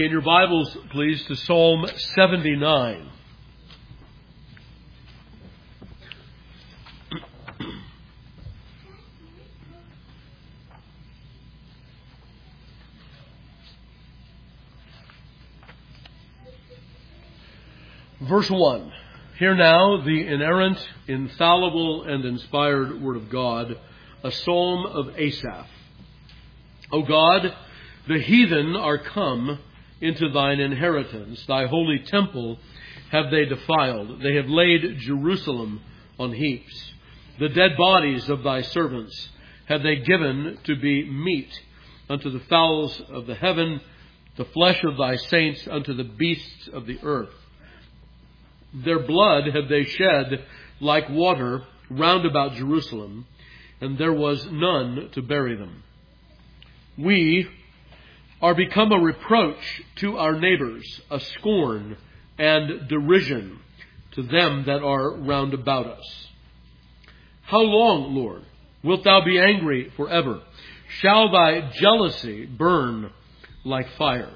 In your Bibles, please, to Psalm 79. Verse 1. Hear now the inerrant, infallible, and inspired Word of God, a psalm of Asaph. O God, the heathen are come into thine inheritance. Thy holy temple have they defiled. They have laid Jerusalem on heaps. The dead bodies of thy servants have they given to be meat unto the fowls of the heaven, the flesh of thy saints unto the beasts of the earth. Their blood have they shed like water round about Jerusalem, and there was none to bury them. We are become a reproach to our neighbors, a scorn and derision to them that are round about us. How long, Lord, wilt thou be angry forever? Shall thy jealousy burn like fire?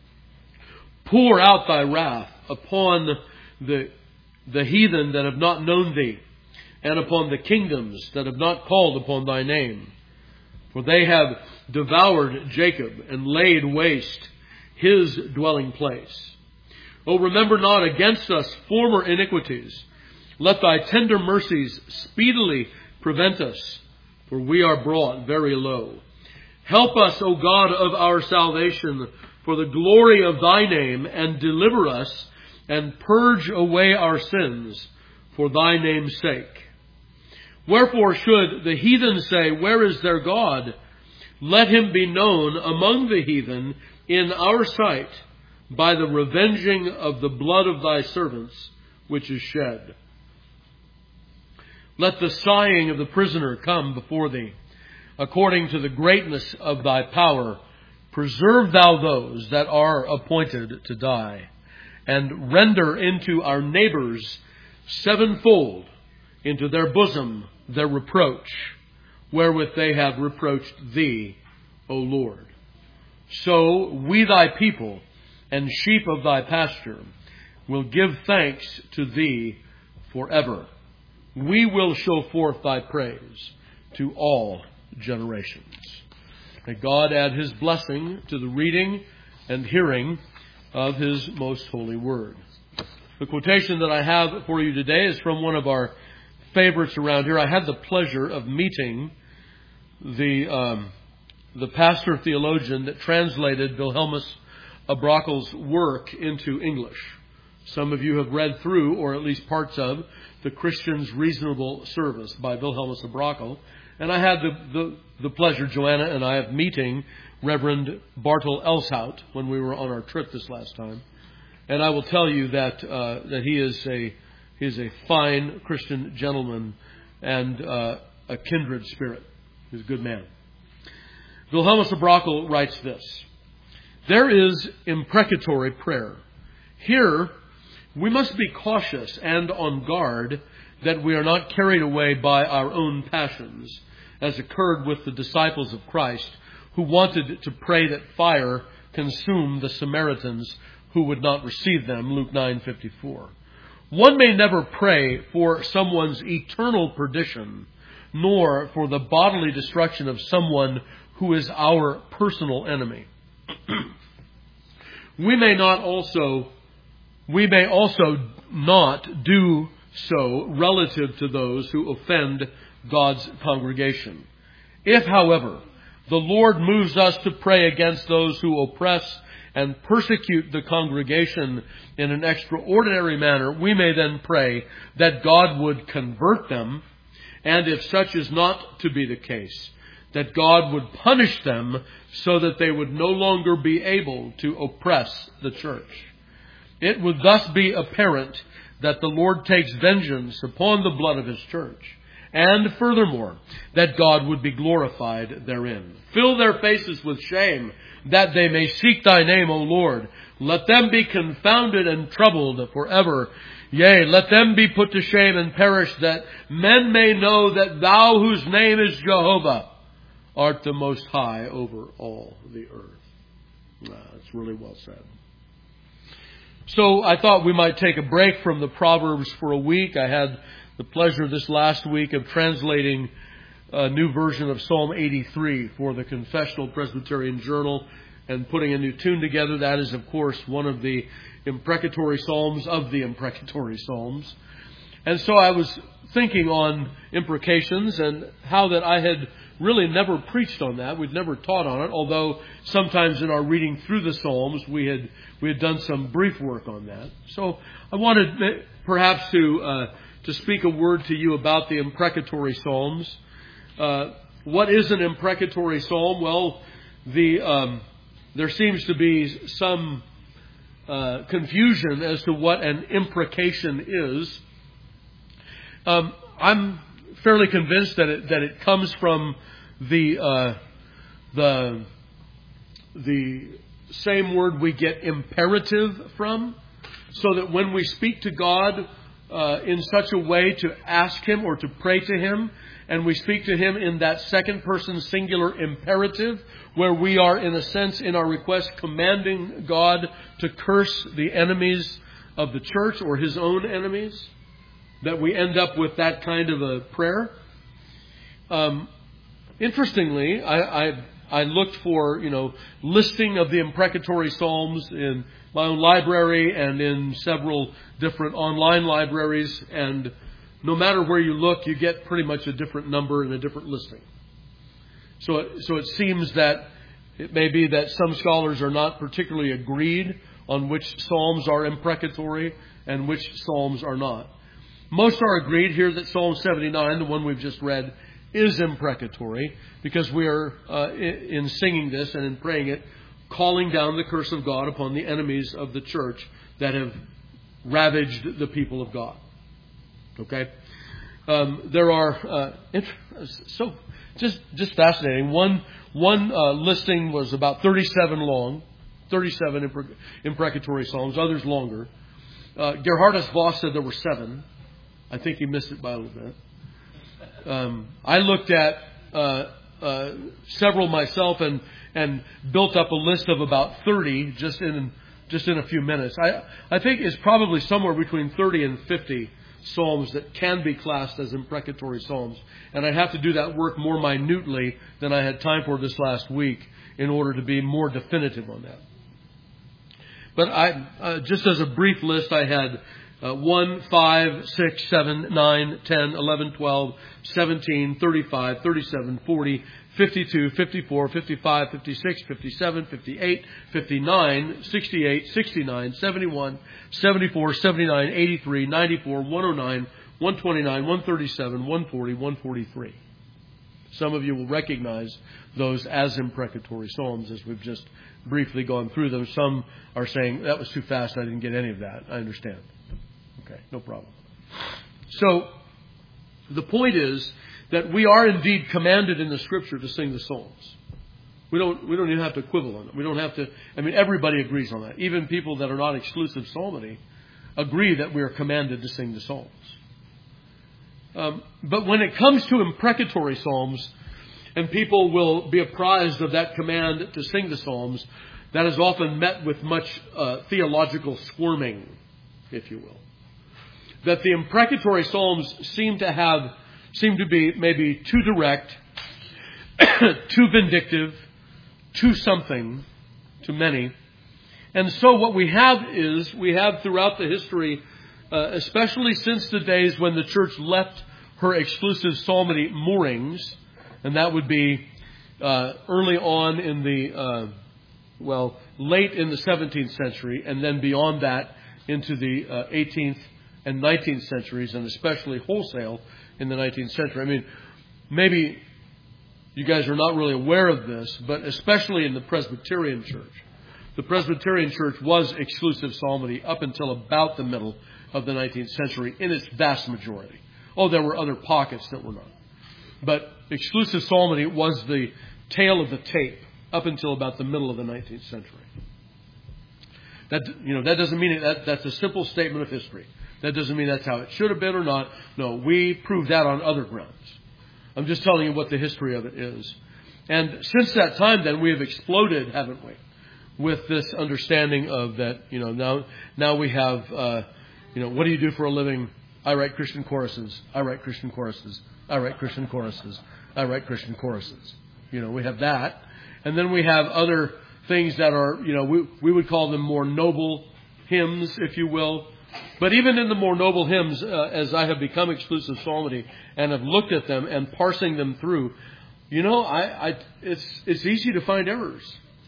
Pour out thy wrath upon the heathen that have not known thee, and upon the kingdoms that have not called upon thy name. For they have devoured Jacob and laid waste his dwelling place. O remember not against us former iniquities. Let thy tender mercies speedily prevent us, for we are brought very low. Help us, O God of our salvation, for the glory of thy name, and deliver us, and purge away our sins for thy name's sake. Wherefore should the heathen say, where is their God? Let him be known among the heathen in our sight by the revenging of the blood of thy servants, which is shed. Let the sighing of the prisoner come before thee. According to the greatness of thy power, preserve thou those that are appointed to die, and render into our neighbors sevenfold into their bosom their reproach, wherewith they have reproached thee, O Lord. So we thy people and sheep of thy pasture will give thanks to thee forever. We will show forth thy praise to all generations. May God add his blessing to the reading and hearing of his most holy word. The quotation that I have for you today is from one of our favorites around here. I had the pleasure of meeting the pastor theologian that translated Wilhelmus Abrakel's work into English. Some of you have read through, or at least parts of, The Christian's Reasonable Service by Wilhelmus Abrakel. And I had the pleasure, Joanna and I, of meeting Reverend Bartel Elshout when we were on our trip this last time. And I will tell you that he is a fine Christian gentleman and a kindred spirit. He's a good man. Wilhelmus Abrakel writes this: there is imprecatory prayer. Here we must be cautious and on guard that we are not carried away by our own passions, as occurred with the disciples of Christ, who wanted to pray that fire consume the Samaritans who would not receive them, Luke 9:54. One may never pray for someone's eternal perdition, nor for the bodily destruction of someone who is our personal enemy. We may also not do so relative to those who offend God's congregation. If, however, the Lord moves us to pray against those who oppress and persecute the congregation in an extraordinary manner, we may then pray that God would convert them, and if such is not to be the case, that God would punish them so that they would no longer be able to oppress the church. It would thus be apparent that the Lord takes vengeance upon the blood of his church, and furthermore, that God would be glorified therein. Fill their faces with shame, that they may seek thy name, O Lord. Let them be confounded and troubled forever. Yea, let them be put to shame and perish, that men may know that thou, whose name is Jehovah, art the most high over all the earth. It's really well said. So I thought we might take a break from the Proverbs for a week. I had the pleasure this last week of translating a new version of Psalm 83 for the Confessional Presbyterian Journal and putting a new tune together. That is, of course, one of the imprecatory psalms of the imprecatory psalms. And so I was thinking on imprecations and how that I had really never preached on that. We'd never taught on it, although sometimes in our reading through the Psalms we had done some brief work on that. So I wanted perhaps to speak a word to you about the imprecatory Psalms. What is an imprecatory psalm? Well, there seems to be some confusion as to what an imprecation is. I'm fairly convinced that it comes from the same word we get imperative from, so that when we speak to God in such a way to ask Him or to pray to Him, and we speak to Him in that second person singular imperative, where we are in a sense in our request commanding God to curse the enemies of the church or His own enemies, that we end up with that kind of a prayer. Interestingly, I looked for, listing of the imprecatory psalms in my own library and in several different online libraries, and no matter where you look, you get pretty much a different number and a different listing. So it seems that it may be that some scholars are not particularly agreed on which psalms are imprecatory and which psalms are not. Most are agreed here that Psalm 79, the one we've just read, is imprecatory, because we are, in singing this and in praying it, calling down the curse of God upon the enemies of the church that have ravaged the people of God. Okay? There are, so just fascinating. One listing was about 37 long, 37 imprecatory psalms, others longer. Gerhardus Voss said there were 7. I think he missed it by a little bit. I looked at several myself and built up a list of about 30 just in a few minutes. I think it's probably somewhere between 30 and 50 psalms that can be classed as imprecatory psalms, and I'd have to do that work more minutely than I had time for this last week in order to be more definitive on that. But I just as a brief list, I had 1, 5, 6, 7, 9, 10, 11, 12, 17, 35, 37, 40, 52, 54, 55, 56, 57, 58, 59, 68, 69, 71, 74, 79, 83, 94, 109, 129, 137, 140, 143. Some of you will recognize those as imprecatory psalms as we've just briefly gone through them. Some are saying, that was too fast, I didn't get any of that. I understand. Okay, no problem. So, the point is that we are indeed commanded in the Scripture to sing the Psalms. We don't even have to quibble on it. We don't have to, everybody agrees on that. Even people that are not exclusive psalmody agree that we are commanded to sing the Psalms. But when it comes to imprecatory psalms, and people will be apprised of that command to sing the Psalms, that is often met with much theological squirming, if you will. That the imprecatory psalms seem to be maybe too direct, too vindictive, too something to many. And so what we have throughout the history, especially since the days when the church left her exclusive psalmody moorings, and that would be early on in the, late in the 17th century, and then beyond that into the 18th and 19th centuries, and especially wholesale in the 19th century. Maybe you guys are not really aware of this, but especially in the Presbyterian Church. The Presbyterian Church was exclusive psalmody up until about the middle of the 19th century in its vast majority. Oh, there were other pockets that were not. But exclusive psalmody was the tail of the tape up until about the middle of the 19th century. That doesn't mean that's a simple statement of history. That doesn't mean that's how it should have been or not. No, we prove that on other grounds. I'm just telling you what the history of it is. And since that time, then, we have exploded, haven't we? with this understanding of that, now we have, what do you do for a living? I write Christian choruses. I write Christian choruses. I write Christian choruses. I write Christian choruses. We have that. And then we have other things that are, we would call them more noble hymns, if you will. But even in the more noble hymns, as I have become exclusive psalmody and have looked at them and parsing them through, it's easy to find errors.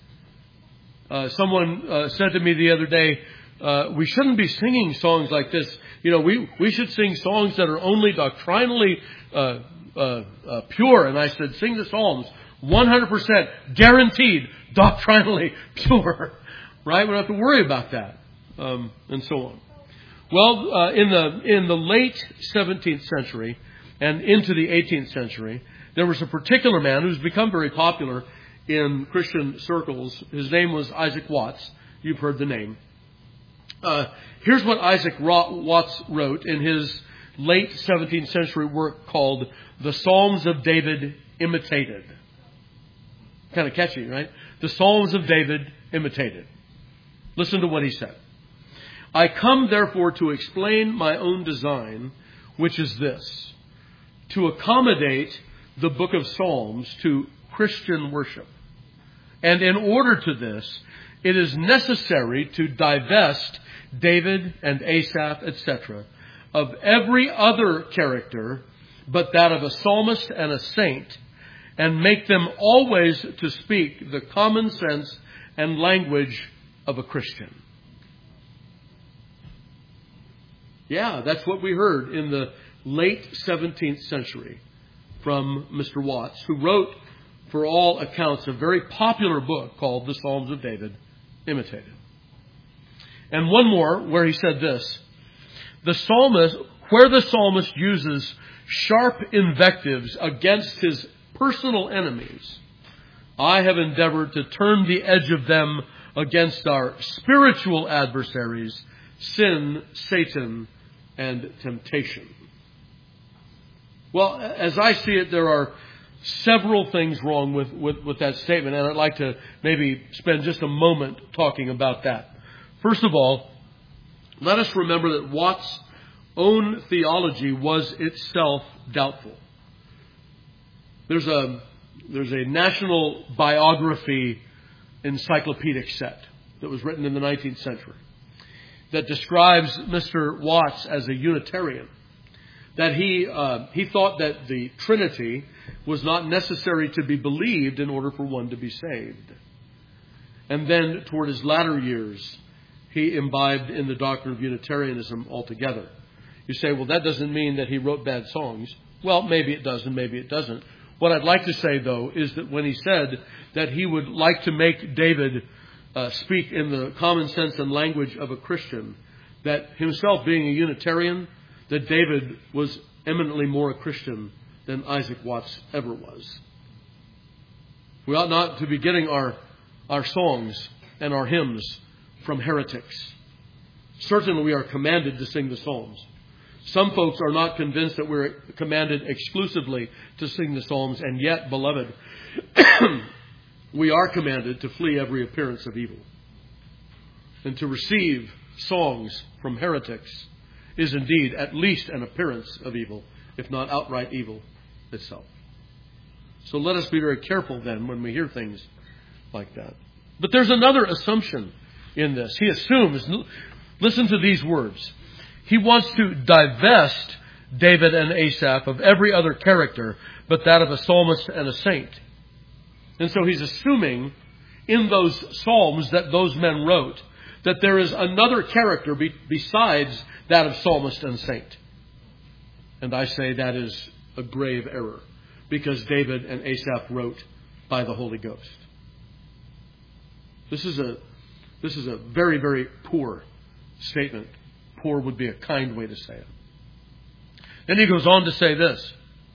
Someone said to me the other day, we shouldn't be singing songs like this. We should sing songs that are only doctrinally pure. And I said, sing the Psalms, 100% guaranteed doctrinally pure. Right? We don't have to worry about that, and so on. Well, in the late 17th century and into the 18th century, there was a particular man who's become very popular in Christian circles. His name was Isaac Watts. You've heard the name. Here's what Isaac Watts wrote in his late 17th century work called The Psalms of David Imitated. Kind of catchy, right? The Psalms of David Imitated. Listen to what he said. I come therefore to explain my own design, which is this: to accommodate the book of Psalms to Christian worship. And in order to this, it is necessary to divest David and Asaph, etc., of every other character but that of a psalmist and a saint, and make them always to speak the common sense and language of a Christian. Yeah, that's what we heard in the late 17th century from Mr. Watts, who wrote, for all accounts, a very popular book called The Psalms of David Imitated. And one more where he said this: where the psalmist uses sharp invectives against his personal enemies, I have endeavored to turn the edge of them against our spiritual adversaries, sin, Satan, and temptation. Well, as I see it, there are several things wrong with that statement, and I'd like to maybe spend just a moment talking about that. First of all, let us remember that Watts' own theology was itself doubtful. There's a National Biography encyclopedic set that was written in the 19th century that describes Mr. Watts as a Unitarian. That he thought that the Trinity was not necessary to be believed in order for one to be saved. And then toward his latter years, he imbibed in the doctrine of Unitarianism altogether. You say, well, that doesn't mean that he wrote bad songs. Well, maybe it does and maybe it doesn't. What I'd like to say, though, is that when he said that he would like to make David speak in the common sense and language of a Christian, that himself being a Unitarian, that David was eminently more a Christian than Isaac Watts ever was. We ought not to be getting our songs and our hymns from heretics. Certainly we are commanded to sing the Psalms. Some folks are not convinced that we're commanded exclusively to sing the Psalms, and yet, beloved, we are commanded to flee every appearance of evil. And to receive songs from heretics is indeed at least an appearance of evil, if not outright evil itself. So let us be very careful then when we hear things like that. But there's another assumption in this. He assumes, listen to these words, he wants to divest David and Asaph of every other character but that of a psalmist and a saint. And so he's assuming in those psalms that those men wrote that there is another character besides that of psalmist and saint. And I say that is a grave error, because David and Asaph wrote by the Holy Ghost. This is a very, very poor statement. Poor would be a kind way to say it. Then he goes on to say this.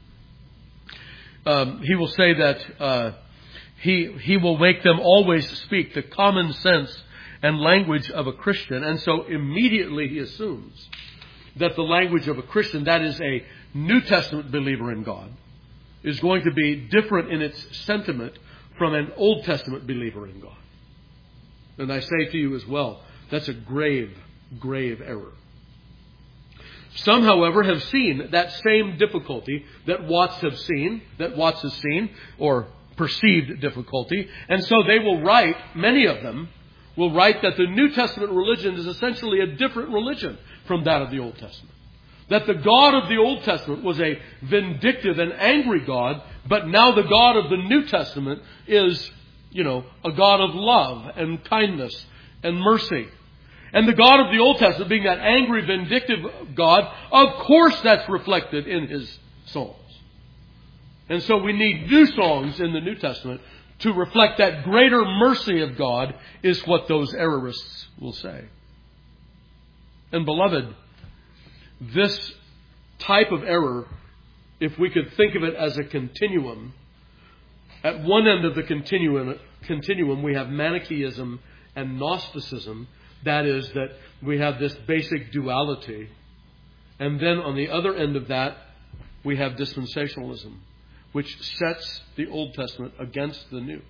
He will say that he will make them always speak the common sense and language of a Christian. And so immediately he assumes that the language of a Christian, that is a New Testament believer in God, is going to be different in its sentiment from an Old Testament believer in God. And I say to you as well, that's a grave, grave error. Some, however, have seen that same difficulty that Watts has seen, or perceived difficulty, and so they will write, many of them will write that the New Testament religion is essentially a different religion from that of the Old Testament. That the God of the Old Testament was a vindictive and angry God, but now the God of the New Testament is, a God of love and kindness and mercy. And the God of the Old Testament being that angry, vindictive God, of course that's reflected in His songs. And so we need new songs in the New Testament to reflect that greater mercy of God, is what those errorists will say. And beloved, this type of error, if we could think of it as a continuum, at one end of the continuum we have Manichaeism and Gnosticism. That is, that we have this basic duality. And then on the other end of that, we have dispensationalism, which sets the Old Testament against the New.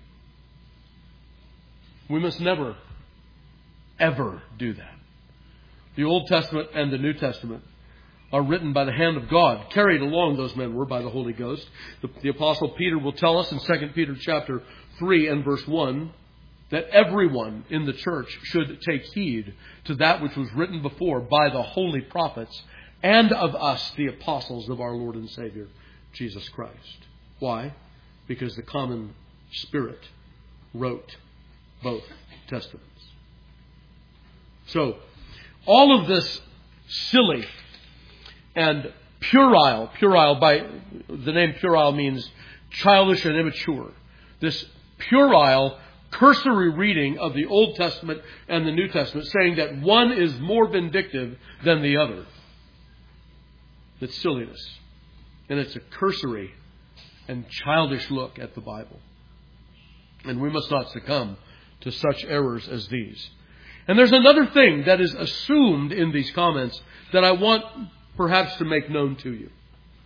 We must never, ever do that. The Old Testament and the New Testament are written by the hand of God. Carried along, those men were, by the Holy Ghost. The Apostle Peter will tell us in 2 Peter chapter 3 and verse 1 that everyone in the church should take heed to that which was written before by the holy prophets and of us, the apostles of our Lord and Savior, Jesus Christ. Why? Because the common Spirit wrote both Testaments. So, all of this silly and puerile, by the name puerile means childish and immature. This puerile, cursory reading of the Old Testament and the New Testament, saying that one is more vindictive than the other. It's silliness. And it's a cursory and childish look at the Bible. And we must not succumb to such errors as these. And there's another thing that is assumed in these comments that I want perhaps to make known to you.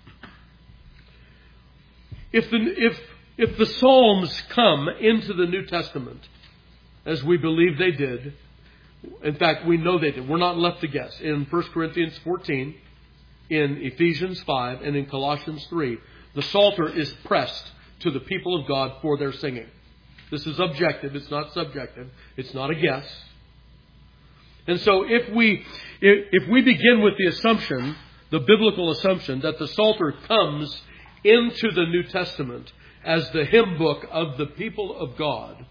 If the Psalms come into the New Testament, as we believe they did, in fact, we know they did. We're not left to guess. In 1 Corinthians 14, in Ephesians 5, and in Colossians 3, the Psalter is pressed to the people of God for their singing. This is objective. It's not subjective. It's not a guess. And so if we begin with the assumption, the biblical assumption, that the Psalter comes into the New Testament as the hymn book of the people of God,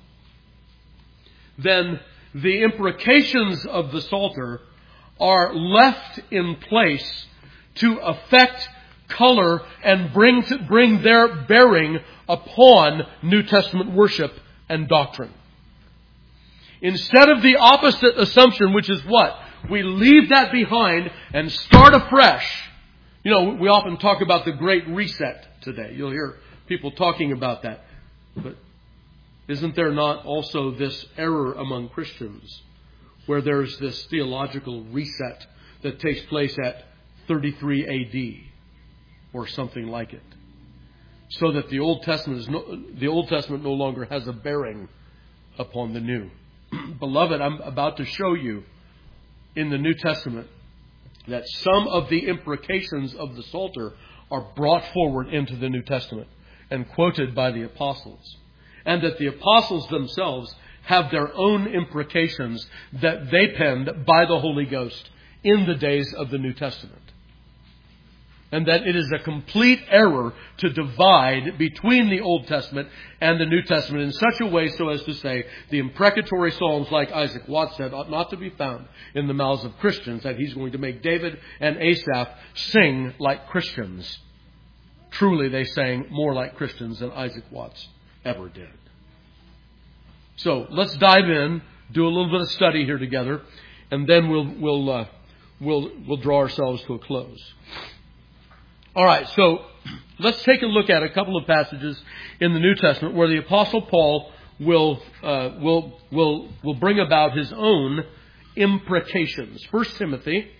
then the imprecations of the Psalter are left in place to affect, color, and bring their bearing upon New Testament worship and doctrine. Instead of the opposite assumption, which is what? We leave that behind and start afresh. We often talk about the Great Reset today. You'll hear people talking about that. But isn't there not also this error among Christians where there's this theological reset that takes place at 33 A.D. or something like it? So that the Old Testament no longer has a bearing upon the New. Beloved, I'm about to show you in the New Testament that some of the imprecations of the Psalter are brought forward into the New Testament and quoted by the apostles. And that the apostles themselves have their own imprecations that they penned by the Holy Ghost in the days of the New Testament. And that it is a complete error to divide between the Old Testament and the New Testament in such a way so as to say the imprecatory psalms, like Isaac Watts said, ought not to be found in the mouths of Christians, that he's going to make David and Asaph sing like Christians. Truly, they sang more like Christians than Isaac Watts ever did. So let's dive in, do a little bit of study here together, and then we'll draw ourselves to a close. All right, so let's take a look at a couple of passages in the New Testament where the Apostle Paul will bring about his own imprecations. 1 Timothy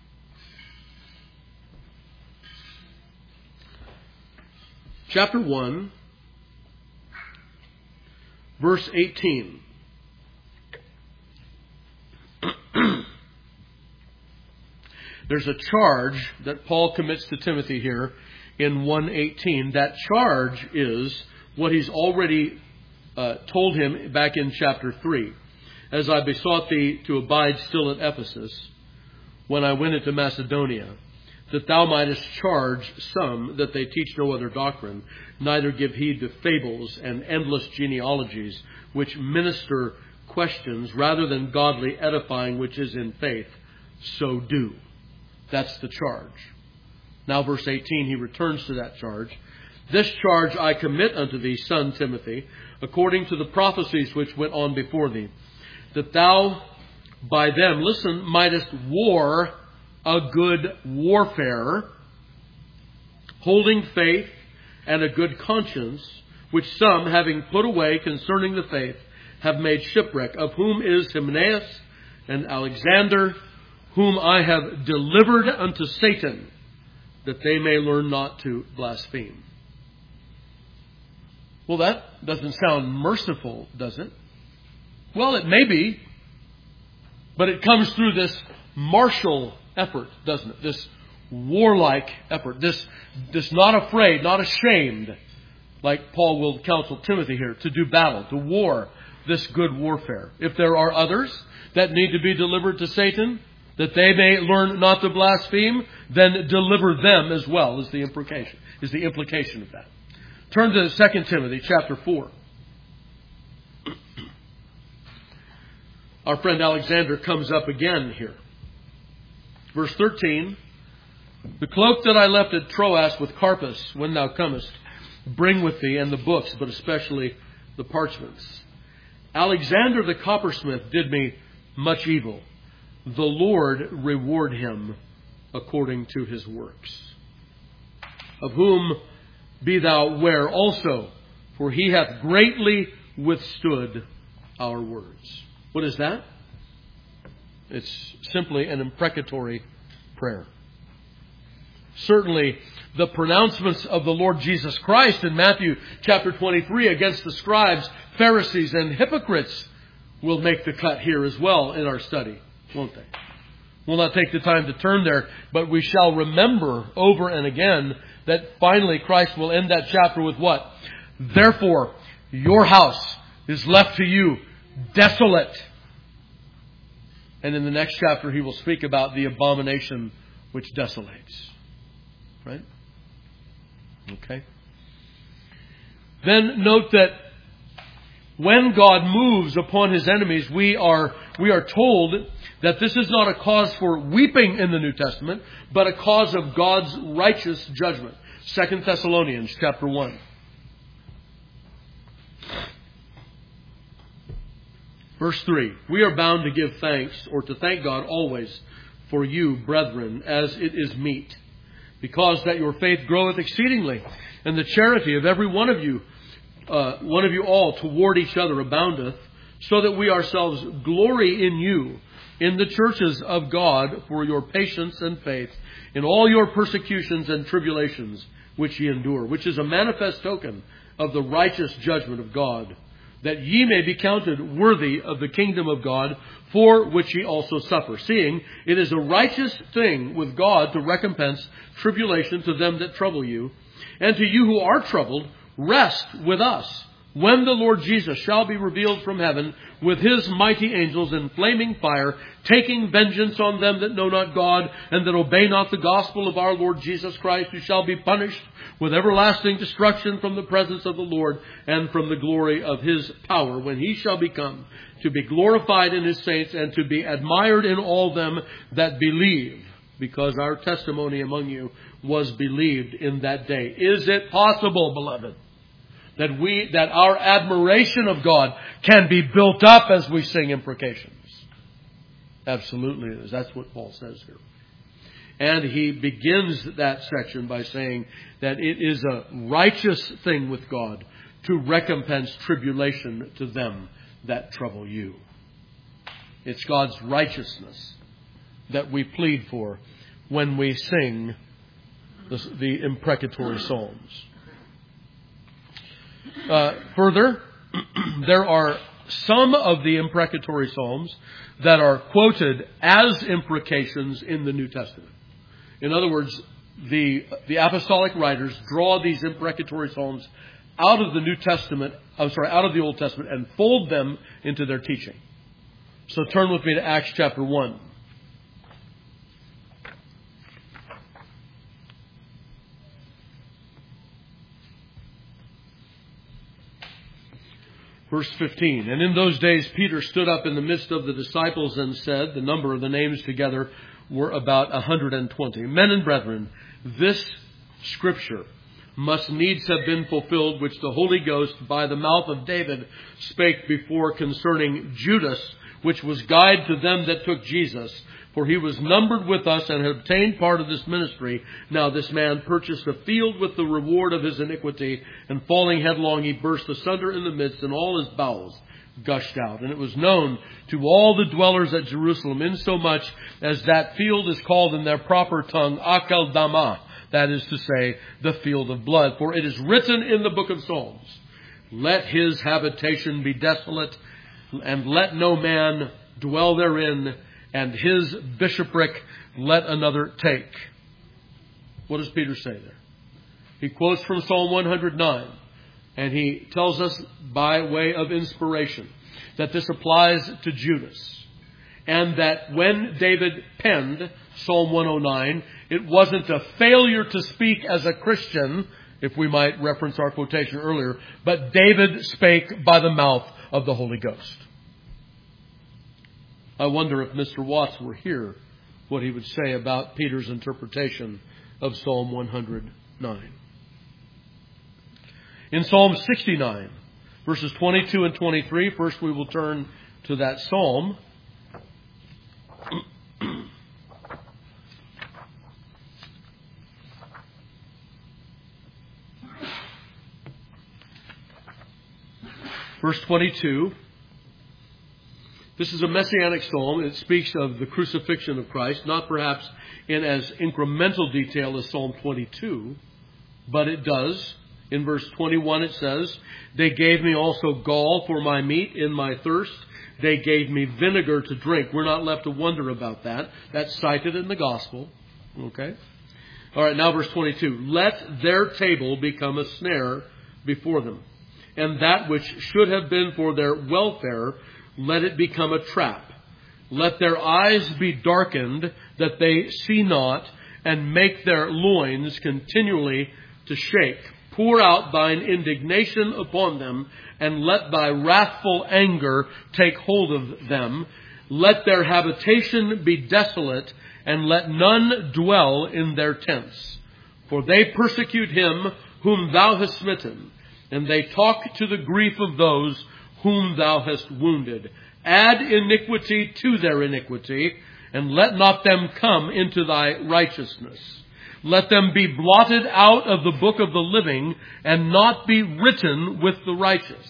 chapter 1, verse 18. There's a charge that Paul commits to Timothy here in 1:18. That charge is what he's already told him back in chapter 3. As I besought thee to abide still at Ephesus, when I went into Macedonia, that thou mightest charge some that they teach no other doctrine, neither give heed to fables and endless genealogies, which minister questions rather than godly edifying, which is in faith. So do. That's the charge. Now, verse 18, he returns to that charge. This charge I commit unto thee, son Timothy, according to the prophecies which went on before thee, that thou by them, listen, mightest war a good warfare, holding faith and a good conscience, which some, having put away concerning the faith, have made shipwreck, of whom is Hymenaeus and Alexander, whom I have delivered unto Satan, that they may learn not to blaspheme. Well, that doesn't sound merciful, does it? Well, it may be, but it comes through this martial effort, doesn't it? This warlike effort. This not afraid, not ashamed, like Paul will counsel Timothy here, to do battle, to war, this good warfare. If there are others that need to be delivered to Satan, that they may learn not to blaspheme, then deliver them as well, is the implication of that. Turn to 2 Timothy chapter 4. Our friend Alexander comes up again here. Verse 13, the cloak that I left at Troas with Carpus, when thou comest, bring with thee, and the books, but especially the parchments. Alexander the coppersmith did me much evil. The Lord reward him according to his works. Of whom be thou ware also, for he hath greatly withstood our words. What is that? It's simply an imprecatory prayer. Certainly, the pronouncements of the Lord Jesus Christ in Matthew chapter 23 against the scribes, Pharisees, and hypocrites will make the cut here as well in our study, won't they? We'll not take the time to turn there, but we shall remember over and again that finally Christ will end that chapter with what? Therefore, your house is left to you desolate. And in the next chapter, he will speak about the abomination which desolates. Right? Okay. Then note that when God moves upon his enemies, we are told that this is not a cause for weeping in the New Testament, but a cause of God's righteous judgment. 2 Thessalonians chapter 1. Verse 3, we are bound to give thanks, or to thank God always for you, brethren, as it is meet, because that your faith groweth exceedingly, and the charity of every one of you all toward each other aboundeth, so that we ourselves glory in you, in the churches of God, for your patience and faith, in all your persecutions and tribulations which ye endure, which is a manifest token of the righteous judgment of God, that ye may be counted worthy of the kingdom of God, for which ye also suffer, seeing it is a righteous thing with God to recompense tribulation to them that trouble you, and to you who are troubled, rest with us, when the Lord Jesus shall be revealed from heaven with his mighty angels in flaming fire, taking vengeance on them that know not God, and that obey not the gospel of our Lord Jesus Christ, who shall be punished with everlasting destruction from the presence of the Lord and from the glory of his power, when he shall become to be glorified in his saints and to be admired in all them that believe, because our testimony among you was believed in that day. Is it possible, beloved, that our admiration of God can be built up as we sing imprecations? Absolutely it is. That's what Paul says here. And he begins that section by saying that it is a righteous thing with God to recompense tribulation to them that trouble you. It's God's righteousness that we plead for when we sing the imprecatory psalms. Further, there are some of the imprecatory psalms that are quoted as imprecations in the New Testament. In other words, the apostolic writers draw these imprecatory psalms out of the out of the Old Testament and fold them into their teaching. So turn with me to Acts chapter 1. Verse 15, and in those days Peter stood up in the midst of the disciples and said, the number of the names together were about 120. Men and brethren, this scripture must needs have been fulfilled, which the Holy Ghost by the mouth of David spake before concerning Judas, which was guide to them that took Jesus. For he was numbered with us and had obtained part of this ministry. Now this man purchased a field with the reward of his iniquity, and falling headlong he burst asunder in the midst, and all his bowels gushed out. And it was known to all the dwellers at Jerusalem, insomuch as that field is called in their proper tongue Akeldama, that is to say, the field of blood. For it is written in the book of Psalms, let his habitation be desolate, and let no man dwell therein, and his bishopric let another take. What does Peter say there? He quotes from Psalm 109, and he tells us by way of inspiration that this applies to Judas, and that when David penned Psalm 109, it wasn't a failure to speak as a Christian, if we might reference our quotation earlier, but David spake by the mouth of the Holy Ghost. I wonder if Mr. Watts were here, what he would say about Peter's interpretation of Psalm 109. In Psalm 69, verses 22 and 23, first we will turn to that psalm. Verse 22. This is a messianic psalm. It speaks of the crucifixion of Christ, not perhaps in as incremental detail as Psalm 22, but it does. In verse 21 it says, they gave me also gall for my meat in my thirst. They gave me vinegar to drink. We're not left to wonder about that. That's cited in the gospel. Okay? All right, now verse 22. Let their table become a snare before them, and that which should have been for their welfare, let it become a trap. Let their eyes be darkened, that they see not, and make their loins continually to shake. Pour out thine indignation upon them, and let thy wrathful anger take hold of them. Let their habitation be desolate, and let none dwell in their tents. For they persecute him whom thou hast smitten, and they talk to the grief of those whom thou hast wounded. Add iniquity to their iniquity, and let not them come into thy righteousness. Let them be blotted out of the book of the living, and not be written with the righteous.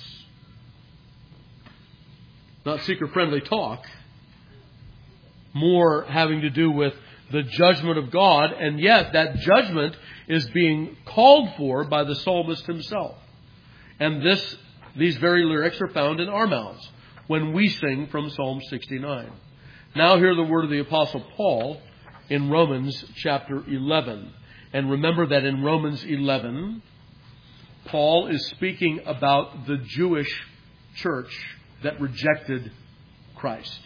Not seeker-friendly talk. More having to do with the judgment of God, and yet that judgment is being called for by the psalmist himself. And these very lyrics are found in our mouths when we sing from Psalm 69. Now hear the word of the Apostle Paul in Romans chapter 11. And remember that in Romans 11, Paul is speaking about the Jewish church that rejected Christ.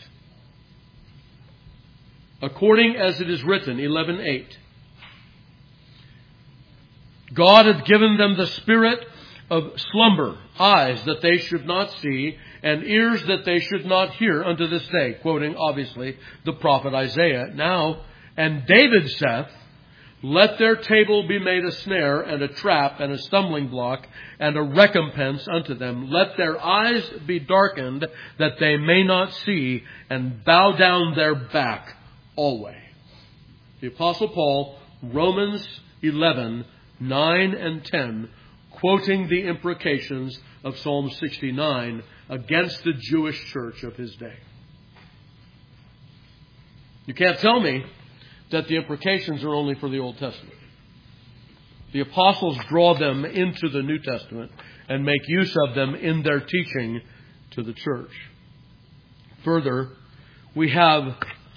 According as it is written, 11:8, God hath given them the spirit of slumber, eyes that they should not see, and ears that they should not hear unto this day. Quoting, obviously, the prophet Isaiah. Now, and David saith, let their table be made a snare, and a trap, and a stumbling block, and a recompense unto them. Let their eyes be darkened, that they may not see, and bow down their back always. The Apostle Paul, Romans 11, 9 and 10, quoting the imprecations of Psalm 69 against the Jewish church of his day. You can't tell me that the imprecations are only for the Old Testament. The apostles draw them into the New Testament and make use of them in their teaching to the church. Further, we have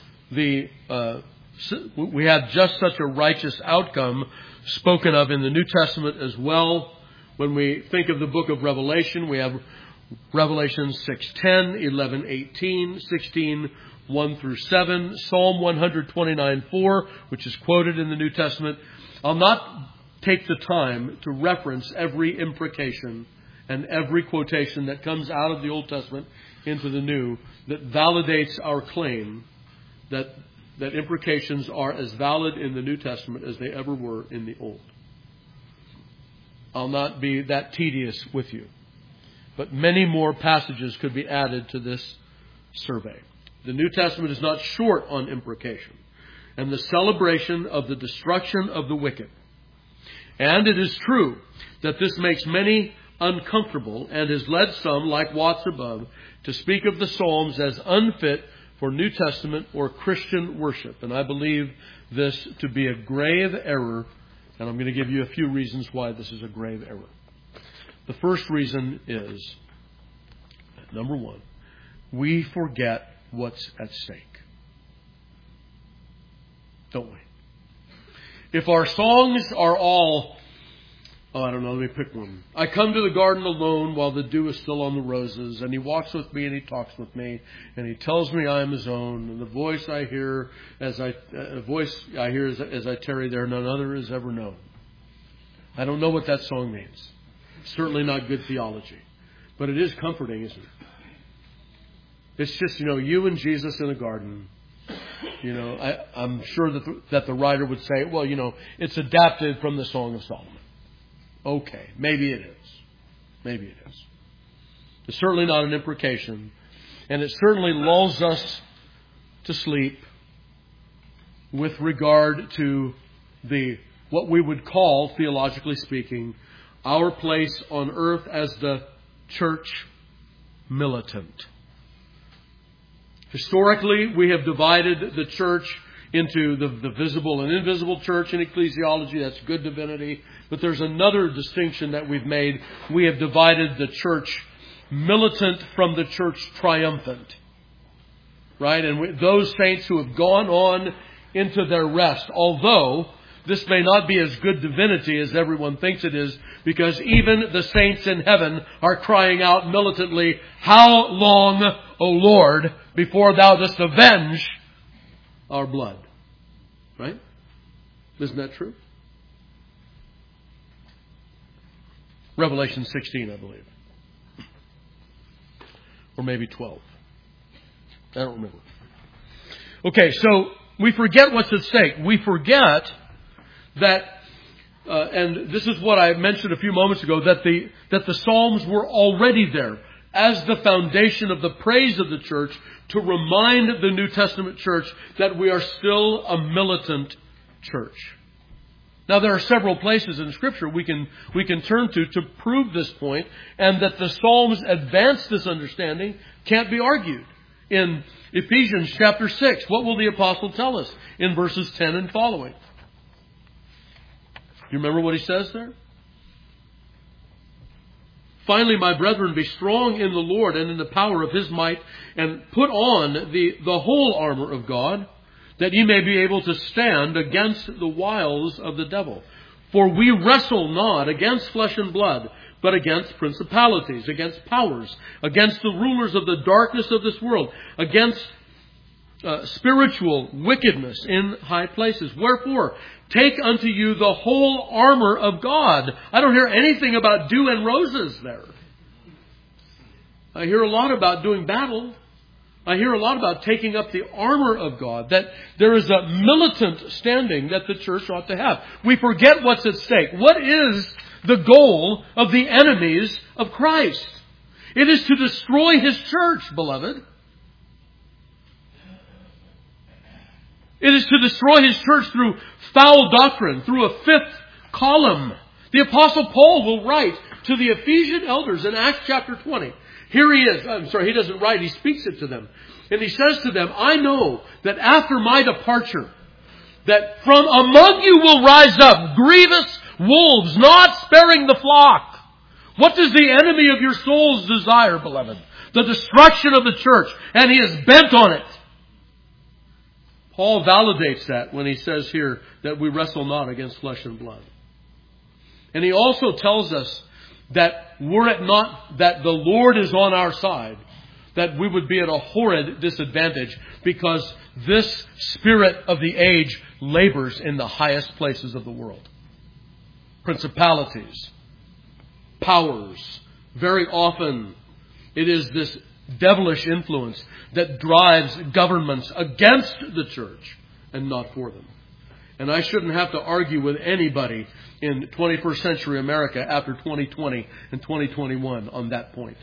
just such a righteous outcome spoken of in the New Testament as well. When we think of the book of Revelation, we have Revelation 6:10, 11:18, 16:1 through 7, Psalm 129:4, which is quoted in the New Testament. I'll not take the time to reference every imprecation and every quotation that comes out of the Old Testament into the New that validates our claim that imprecations are as valid in the New Testament as they ever were in the Old. I'll not be that tedious with you. But many more passages could be added to this survey. The New Testament is not short on imprecation and the celebration of the destruction of the wicked. And it is true that this makes many uncomfortable and has led some, like Watts above, to speak of the Psalms as unfit for New Testament or Christian worship. And I believe this to be a grave error, and I'm going to give you a few reasons why this is a grave error. The first reason is, number one, we forget what's at stake. Don't we? If our songs are all, let me pick one. I come to the garden alone while the dew is still on the roses, and he walks with me and he talks with me, and he tells me I am his own, and the voice I hear as I tarry there, none other is ever known. I don't know what that song means. Certainly not good theology. But it is comforting, isn't it? It's just, you and Jesus in a garden. I'm sure that the writer would say, well, it's adapted from the Song of Solomon. Okay, maybe it is. Maybe it is. It's certainly not an imprecation. And it certainly lulls us to sleep with regard to what we would call, theologically speaking, our place on earth as the church militant. Historically, we have divided the church into the visible and invisible church in ecclesiology. That's good divinity. But there's another distinction that we've made. We have divided the church militant from the church triumphant. Right? And those saints who have gone on into their rest, although this may not be as good divinity as everyone thinks it is, because even the saints in heaven are crying out militantly, "How long, O Lord, before thou dost avenge our blood?" Right? Isn't that true? Revelation 16, I believe. Or maybe 12. I don't remember. Okay, so we forget what's at stake. We forget that, and this is what I mentioned a few moments ago, that the Psalms were already there as the foundation of the praise of the church to remind the New Testament church that we are still a militant church. Now, there are several places in Scripture we can turn to prove this point, and that the Psalms advance this understanding can't be argued. In Ephesians chapter 6, what will the apostle tell us in verses 10 and following? You remember what he says there? Finally, my brethren, be strong in the Lord and in the power of his might, and put on the whole armor of God, that ye may be able to stand against the wiles of the devil. For we wrestle not against flesh and blood, but against principalities, against powers, against the rulers of the darkness of this world, against spiritual wickedness in high places. Wherefore, take unto you the whole armor of God. I don't hear anything about dew and roses there. I hear a lot about doing battle. I hear a lot about taking up the armor of God, that there is a militant standing that the church ought to have. We forget what's at stake. What is the goal of the enemies of Christ? It is to destroy his church, beloved. It is to destroy his church through foul doctrine, through a fifth column. The Apostle Paul will write to the Ephesian elders in Acts chapter 20. Here he is. He doesn't write, he speaks it to them. And he says to them, I know that after my departure, that from among you will rise up grievous wolves, not sparing the flock. What does the enemy of your souls desire, beloved? the destruction of the church, and he is bent on it. Paul validates that when he says here that we wrestle not against flesh and blood. And he also tells us that were it not that the Lord is on our side, that we would be at a horrid disadvantage, because this spirit of the age labors in the highest places of the world. Principalities, powers. Very often it is this devilish influence that drives governments against the church and not for them. And I shouldn't have to argue with anybody in 21st century America after 2020 and 2021 on that point.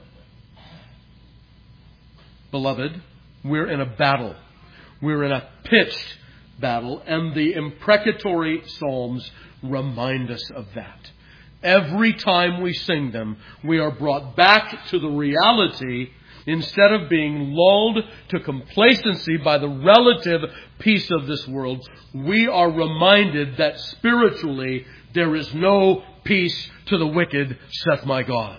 Beloved, we're in a battle. We're in a pitched battle, and the imprecatory Psalms remind us of that. Every time we sing them, we are brought back to the reality, instead of being lulled to complacency by the relative peace of this world. We are reminded that spiritually there is no peace to the wicked, saith my God.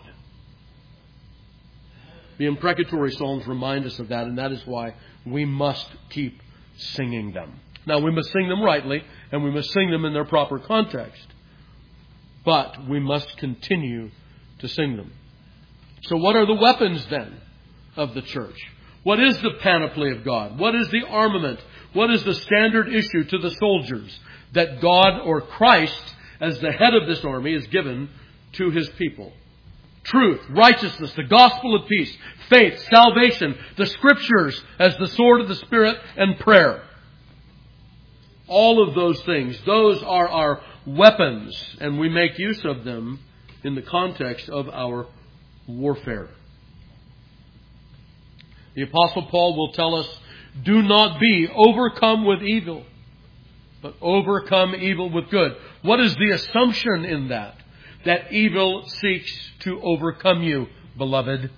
The imprecatory Psalms remind us of that, and that is why we must keep singing them. Now, we must sing them rightly, and we must sing them in their proper context. But we must continue to sing them. So what are the weapons then of the church? What is the panoply of God? What is the armament? What is the standard issue to the soldiers that God or Christ, as the head of this army, is given to his people? Truth, righteousness, the gospel of peace, faith, salvation, the scriptures as the sword of the Spirit, and prayer. All of those things, those are our weapons, and we make use of them in the context of our warfare. The Apostle Paul will tell us, do not be overcome with evil, but overcome evil with good. What is the assumption in that? That evil seeks to overcome you, beloved.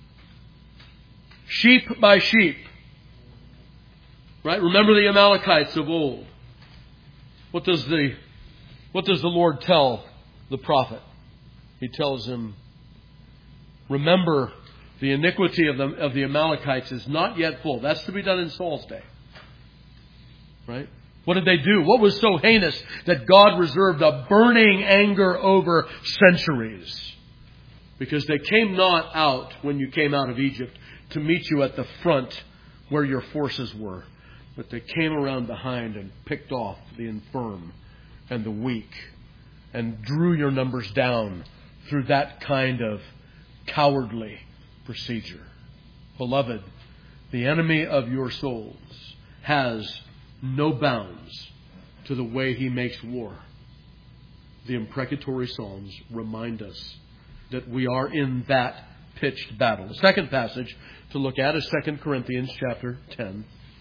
Sheep by sheep. Right? Remember the Amalekites of old. What does the Lord tell the prophet? He tells him, remember, the iniquity of the Amalekites is not yet full. That's to be done in Saul's day. Right? What did they do? What was so heinous that God reserved a burning anger over centuries? Because they came not out, when you came out of Egypt, to meet you at the front where your forces were. But they came around behind and picked off the infirm and the weak and drew your numbers down through that kind of cowardly procedure. Beloved, the enemy of your souls has no bounds to the way he makes war. The imprecatory Psalms remind us that we are in that pitched battle. The second passage to look at is 2 Corinthians chapter 10.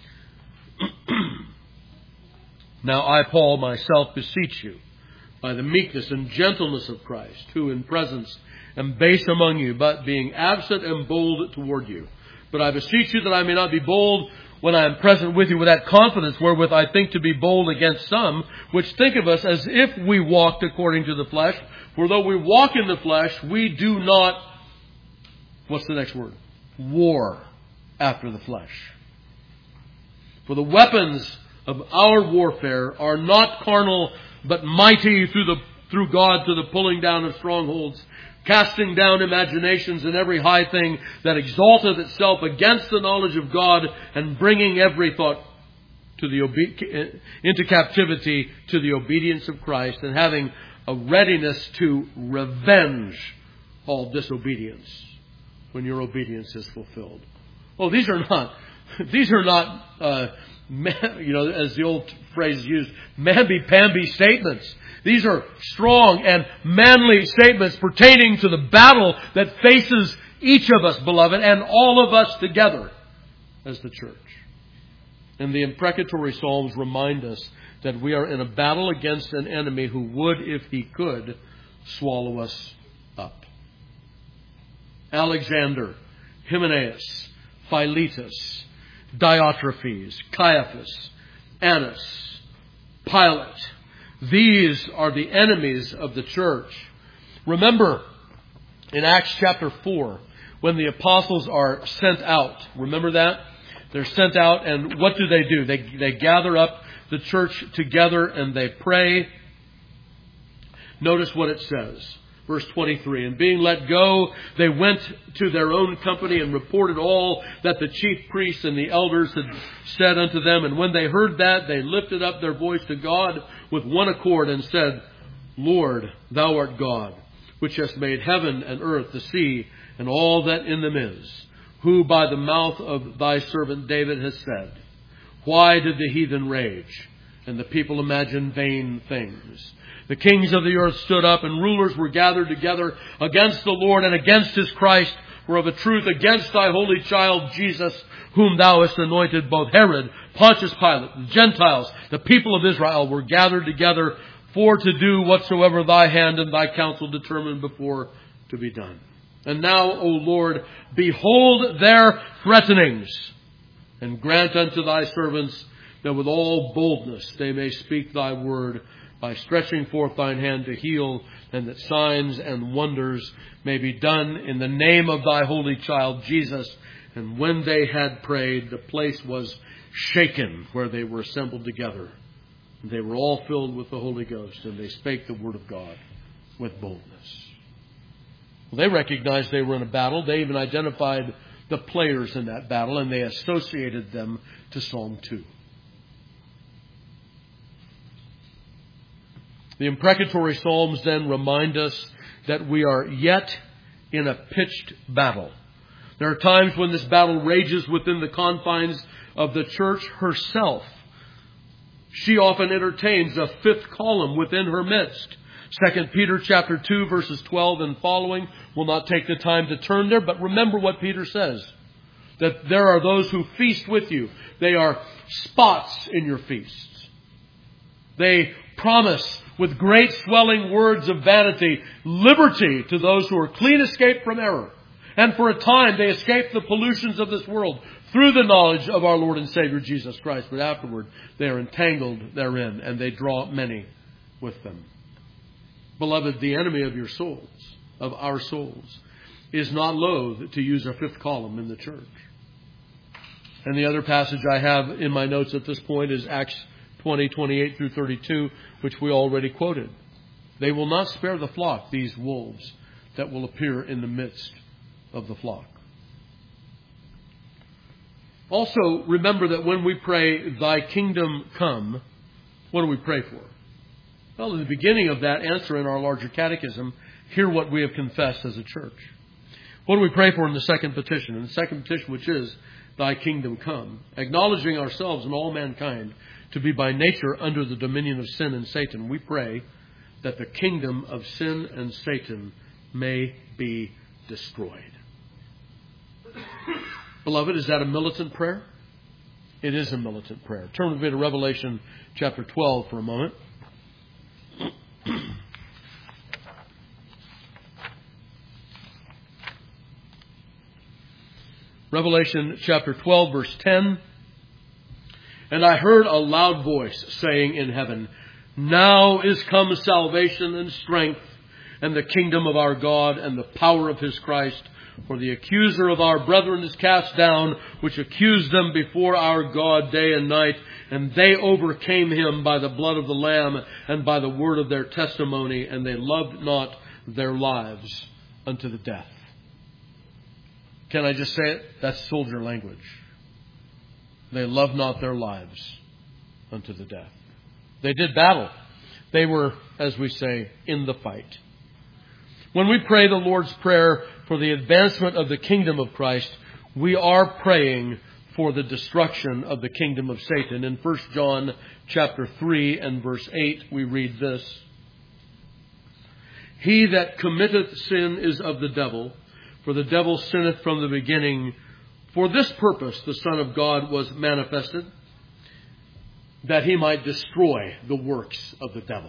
Now I, Paul, myself beseech you, by the meekness and gentleness of Christ, who in presence am base among you, but being absent am bold toward you. But I beseech you that I may not be bold when I am present with you with that confidence wherewith I think to be bold against some, which think of us as if we walked according to the flesh. For though we walk in the flesh, we do not, what's the next word? War after the flesh. For the weapons of our warfare are not carnal, but mighty through God to the pulling down of strongholds, casting down imaginations and every high thing that exalteth itself against the knowledge of God, and bringing every thought into captivity to the obedience of Christ, and having a readiness to revenge all disobedience when your obedience is fulfilled. Oh, these are not, as the old phrase is used, mamby-pamby statements. These are strong and manly statements pertaining to the battle that faces each of us, beloved, and all of us together as the church. And the imprecatory Psalms remind us that we are in a battle against an enemy who would, if he could, swallow us up. Alexander, Hymenaeus, Philetus, Diotrephes, Caiaphas, Annas, Pilate. These are the enemies of the church. Remember in Acts chapter 4, when the apostles are sent out. Remember that? They're sent out, and what do? They gather up the church together and they pray. Notice what it says. Verse 23, and being let go, they went to their own company and reported all that the chief priests and the elders had said unto them. And when they heard that, they lifted up their voice to God with one accord and said, Lord, thou art God, which hast made heaven and earth, the sea, and all that in them is, who by the mouth of thy servant David has said, why did the heathen rage, and the people imagine vain things? The kings of the earth stood up, and rulers were gathered together against the Lord and against His Christ, for of a truth against thy holy child Jesus, whom thou hast anointed. Both Herod, Pontius Pilate, the Gentiles, the people of Israel were gathered together for to do whatsoever thy hand and thy counsel determined before to be done. And now, O Lord, behold their threatenings, and grant unto thy servants that with all boldness they may speak thy word, by stretching forth thine hand to heal, and that signs and wonders may be done in the name of thy holy child Jesus. And when they had prayed, the place was shaken where they were assembled together. And they were all filled with the Holy Ghost, and they spake the word of God with boldness. Well, they recognized they were in a battle. They even identified the players in that battle, and they associated them to Psalm 2. The imprecatory Psalms then remind us that we are yet in a pitched battle. There are times when this battle rages within the confines of the church herself. She often entertains a fifth column within her midst. 2 Peter chapter 2 verses 12 and following. We'll not take the time to turn there, but remember what Peter says. That there are those who feast with you. They are spots in your feasts. They promise with great swelling words of vanity liberty to those who are clean escaped from error. And for a time they escape the pollutions of this world through the knowledge of our Lord and Savior Jesus Christ. But afterward they are entangled therein, and they draw many with them. Beloved, the enemy of your souls, of our souls, is not loath to use a fifth column in the church. And the other passage I have in my notes at this point is Acts 20, 28 through 32, which we already quoted. They will not spare the flock, these wolves that will appear in the midst of the flock. Also, remember that when we pray, thy kingdom come, what do we pray for? Well, in the beginning of that answer in our larger catechism, hear what we have confessed as a church. What do we pray for in the second petition? In the second petition, which is, thy kingdom come, acknowledging ourselves and all mankind to be by nature under the dominion of sin and Satan, we pray that the kingdom of sin and Satan may be destroyed. Beloved, is that a militant prayer? It is a militant prayer. Turn with me to Revelation chapter 12 for a moment. Revelation chapter 12, verse 10. And I heard a loud voice saying in heaven, now is come salvation and strength and the kingdom of our God and the power of His Christ. For the accuser of our brethren is cast down, which accused them before our God day and night. And they overcame him by the blood of the Lamb and by the word of their testimony. And they loved not their lives unto the death. Can I just say it? That's soldier language. They loved not their lives unto the death. They did battle. They were, as we say, in the fight. When we pray the Lord's Prayer for the advancement of the kingdom of Christ, we are praying for the destruction of the kingdom of Satan. In 1 John chapter 3 and verse 8, we read this. He that committeth sin is of the devil, for the devil sinneth from the beginning. For this purpose the Son of God was manifested, that He might destroy the works of the devil.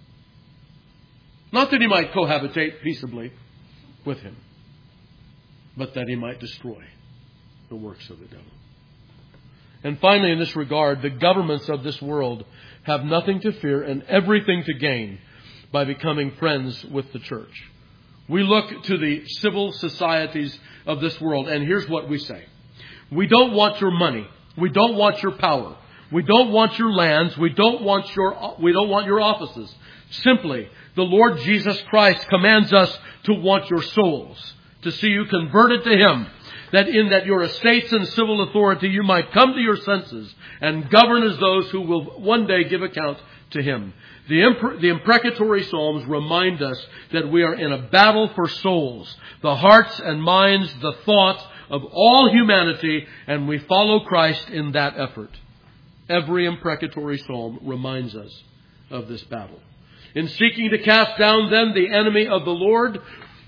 Not that He might cohabitate peaceably with him, but that He might destroy the works of the devil. And finally, in this regard, the governments of this world have nothing to fear and everything to gain by becoming friends with the church. We look to the civil societies of this world, and here's what we say. We don't want your money. We don't want your power. We don't want your lands. We don't want your offices. Simply, the Lord Jesus Christ commands us to want your souls, to see you converted to Him, that in that your estates and civil authority you might come to your senses and govern as those who will one day give account to Him. The imprecatory Psalms remind us that we are in a battle for souls, the hearts and minds, the thoughts of all humanity, and we follow Christ in that effort. Every imprecatory Psalm reminds us of this battle. In seeking to cast down then the enemies of the Lord,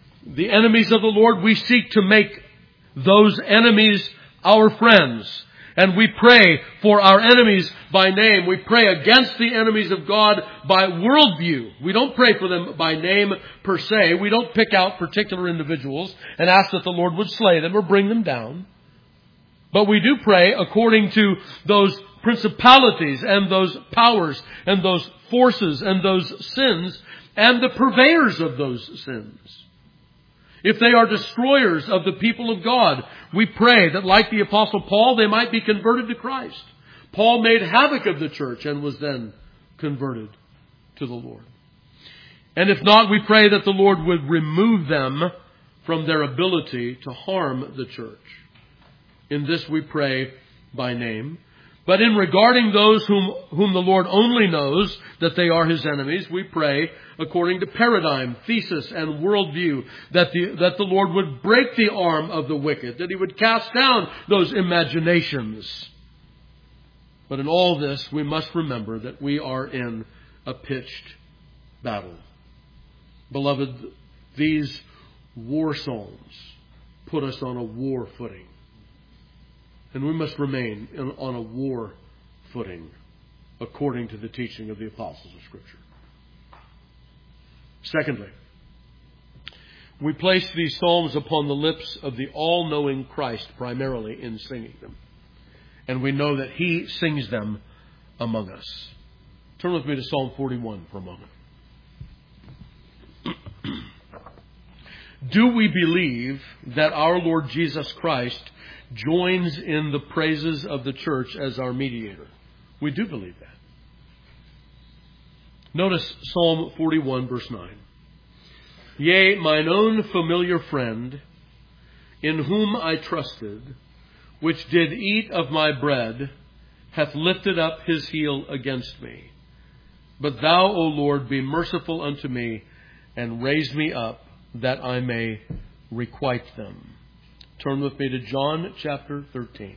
we seek to make those enemies our friends. And we pray for our enemies by name. We pray against the enemies of God by worldview. We don't pray for them by name per se. We don't pick out particular individuals and ask that the Lord would slay them or bring them down. But we do pray according to those principalities and those powers and those forces and those sins and the purveyors of those sins. If they are destroyers of the people of God, we pray that like the Apostle Paul, they might be converted to Christ. Paul made havoc of the church and was then converted to the Lord. And if not, we pray that the Lord would remove them from their ability to harm the church. In this we pray by name. But in regarding those whom the Lord only knows that they are His enemies, we pray according to paradigm, thesis, and worldview that the Lord would break the arm of the wicked, that He would cast down those imaginations. But in all this, we must remember that we are in a pitched battle. Beloved, these war psalms put us on a war footing. And we must remain on a war footing according to the teaching of the apostles of Scripture. Secondly, we place these psalms upon the lips of the all-knowing Christ primarily in singing them. And we know that He sings them among us. Turn with me to Psalm 41 for a moment. Do we believe that our Lord Jesus Christ joins in the praises of the church as our mediator? We do believe that. Notice Psalm 41 verse 9. Yea, mine own familiar friend, in whom I trusted, which did eat of my bread, hath lifted up his heel against me. But thou, O Lord, be merciful unto me, and raise me up, that I may requite them. Turn with me to John chapter 13.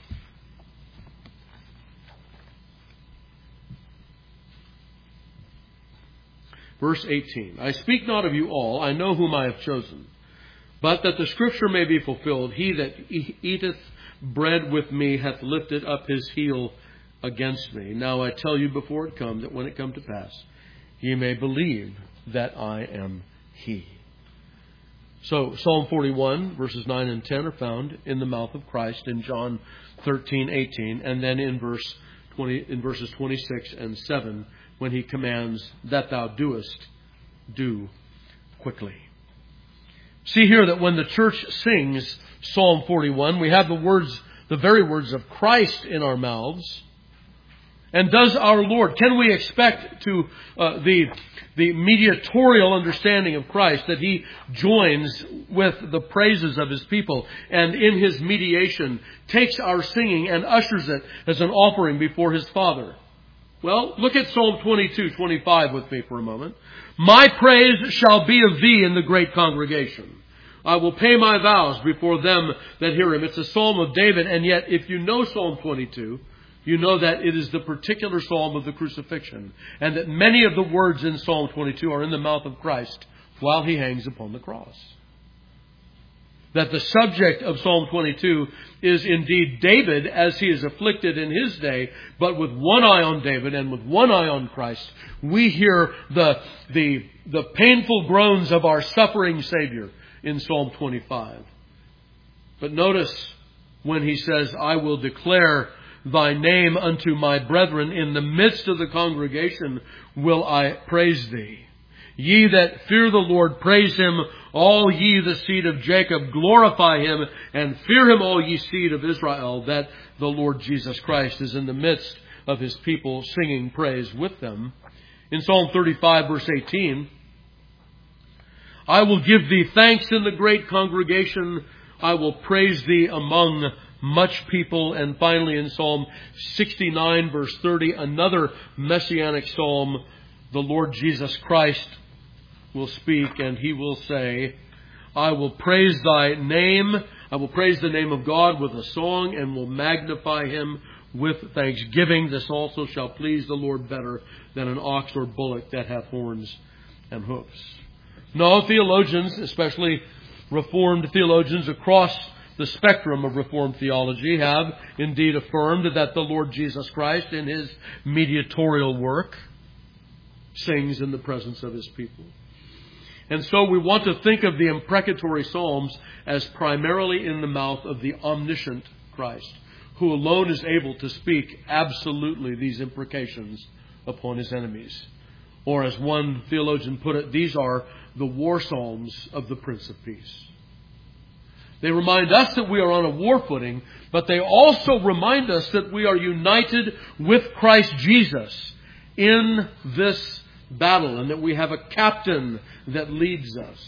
Verse 18. I speak not of you all, I know whom I have chosen. But that the Scripture may be fulfilled, he that eateth bread with me hath lifted up his heel against me. Now I tell you before it come, that when it come to pass, ye may believe that I am he. So Psalm 41 verses 9 and 10 are found in the mouth of Christ in John 13:18, and then in verses 26 and 7 when He commands that thou doest, do quickly. See here that when the church sings Psalm 41, we have the very words of Christ in our mouths. And does our Lord, can we expect to the mediatorial understanding of Christ that He joins with the praises of His people and in His mediation takes our singing and ushers it as an offering before His Father? Well, look at Psalm 22:25 with me for a moment. My praise shall be of thee in the great congregation. I will pay my vows before them that hear him. It's a psalm of David, and yet if you know Psalm 22, you know that it is the particular psalm of the crucifixion, and that many of the words in Psalm 22 are in the mouth of Christ while He hangs upon the cross. That the subject of Psalm 22 is indeed David as he is afflicted in his day, but with one eye on David and with one eye on Christ, we hear the painful groans of our suffering Savior in Psalm 25. But notice when he says, I will declare thy name unto my brethren, in the midst of the congregation will I praise thee. Ye that fear the Lord, praise Him all ye the seed of Jacob, glorify him, and fear him, all ye seed of Israel, that the Lord Jesus Christ is in the midst of his people, singing praise with them. In Psalm 35, verse 18, I will give thee thanks in the great congregation. I will praise thee among much people. And finally in Psalm 69, verse 30, another messianic psalm, the Lord Jesus Christ will speak, and he will say, I will praise thy name. I will praise the name of God with a song, and will magnify him with thanksgiving. This also shall please the Lord better than an ox or bullock that hath horns and hoofs. No, theologians, especially Reformed theologians across the spectrum of Reformed theology, have indeed affirmed that the Lord Jesus Christ, in his mediatorial work, sings in the presence of his people. And so we want to think of the imprecatory psalms as primarily in the mouth of the omniscient Christ, who alone is able to speak absolutely these imprecations upon his enemies. Or as one theologian put it, these are the war psalms of the Prince of Peace. They remind us that we are on a war footing, but they also remind us that we are united with Christ Jesus in this battle, and that we have a captain that leads us.